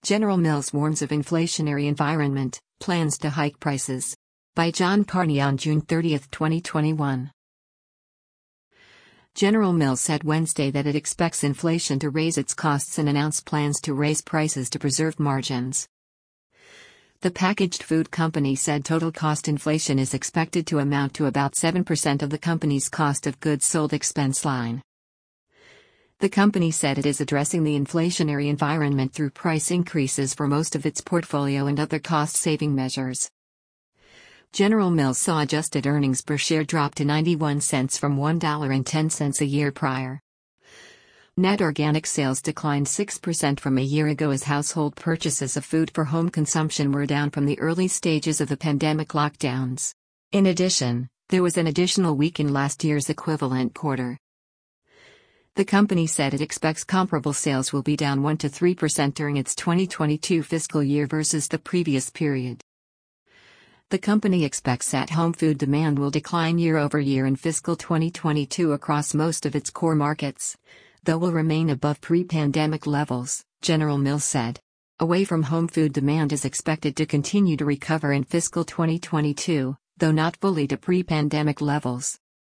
General Mills warns of inflationary environment, plans to hike prices. By John Carney on June 30, 2021. General Mills said Wednesday that it expects inflation to raise its costs and announced plans to raise prices to preserve margins. The packaged food company said total cost inflation is expected to amount to about 7% of the company's cost of goods sold expense line. The company said it is addressing the inflationary environment through price increases for most of its portfolio and other cost-saving measures. General Mills saw adjusted earnings per share drop to 91 cents from $1.10 a year prior. Net organic sales declined 6% from a year ago as household purchases of food for home consumption were down from the early stages of the pandemic lockdowns. In addition, there was an additional week in last year's equivalent quarter. The company said it expects comparable sales will be down 1 to 3% during its 2022 fiscal year versus the previous period. The company expects at-home food demand will decline year over year in fiscal 2022 across most of its core markets, though will remain above pre-pandemic levels, General Mills said. Away-from-home food demand is expected to continue to recover in fiscal 2022, though not fully to pre-pandemic levels.